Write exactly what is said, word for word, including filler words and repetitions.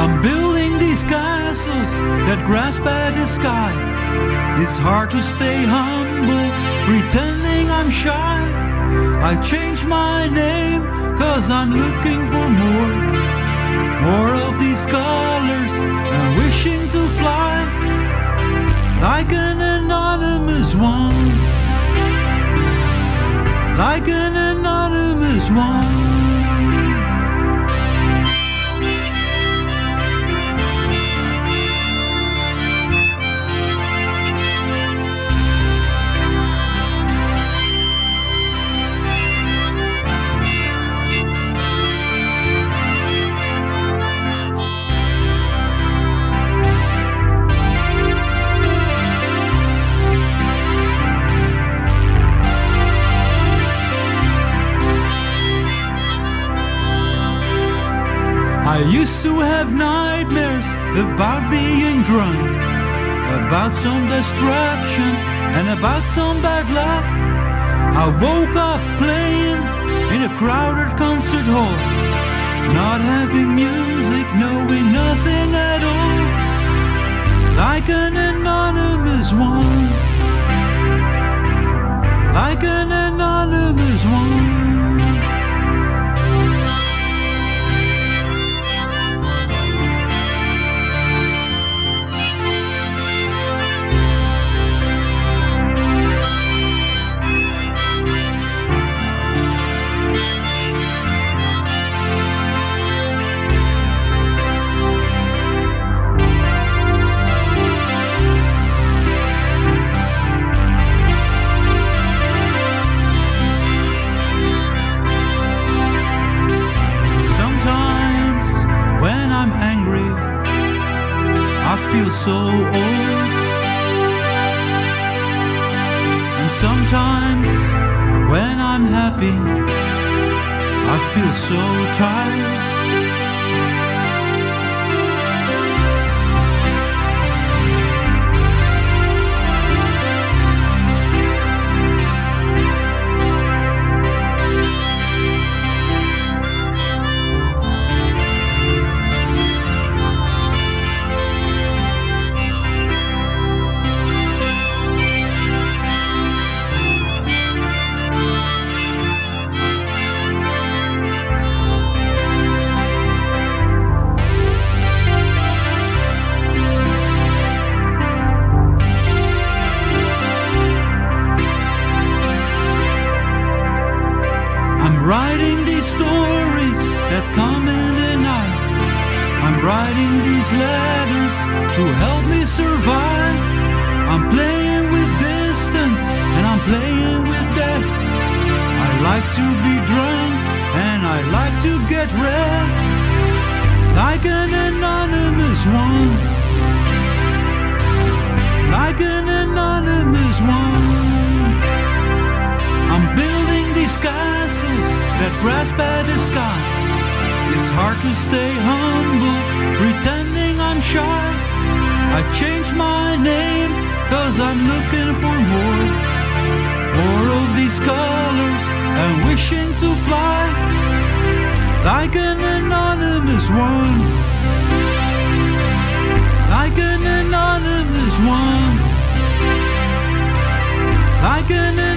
I'm building these castles that grasp at the sky. It's hard to stay humble, pretending I'm shy. I changed my name, cause I'm looking for more. More of these colors, and wishing to fly like an anonymous one. Like an anonymous one. I used to have nightmares about being drunk, about some destruction and about some bad luck. I woke up playing in a crowded concert hall, not having music, knowing nothing at all. Like an anonymous one. Like an anonymous one. I feel so old, and sometimes when I'm happy I feel so tired. I'm writing these stories that come in the night. I'm writing these letters to help me survive. I'm playing with distance and I'm playing with death. I like to be drunk and I like to get red. Like an anonymous one. Like an anonymous one. I'm building these castles that grasp at the sky. It's hard to stay humble, pretending I'm shy. I changed my name, cause I'm looking for more. More of these colors, and wishing to fly like an anonymous one. Like an anonymous one. Like an